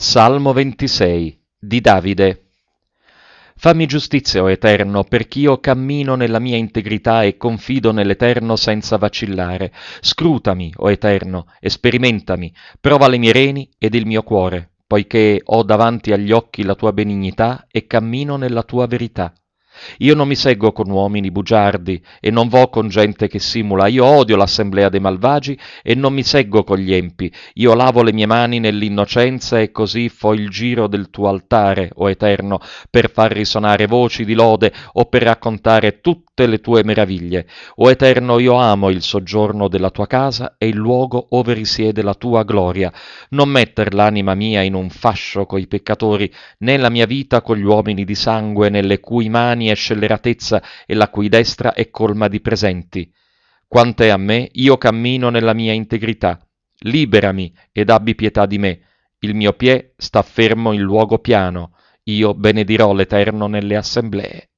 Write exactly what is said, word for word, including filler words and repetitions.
Salmo ventisei di Davide. Fammi giustizia, o Eterno, perch'io cammino nella mia integrità e confido nell'Eterno senza vacillare. Scrutami, o Eterno, e sperimentami, prova le mie reni ed il mio cuore, poiché ho davanti agli occhi la tua benignità e cammino nella tua verità. Io non mi seggo con uomini bugiardi e non vo con gente che simula. Io odio l'assemblea dei malvagi e non mi seggo con gli empi. Io lavo le mie mani nell'innocenza e così fo il giro del tuo altare, o Eterno, per far risonare voci di lode o per raccontare tutte le tue meraviglie. O Eterno, io amo il soggiorno della tua casa e il luogo ove risiede la tua gloria. Non metter l'anima mia in un fascio coi peccatori, né la mia vita con gli uomini di sangue, nelle cui mani è scelleratezza e la cui destra è colma di presenti. Quanto è a me, io cammino nella mia integrità. Liberami ed abbi pietà di me. Il mio piè sta fermo in luogo piano. Io benedirò l'Eterno nelle assemblee.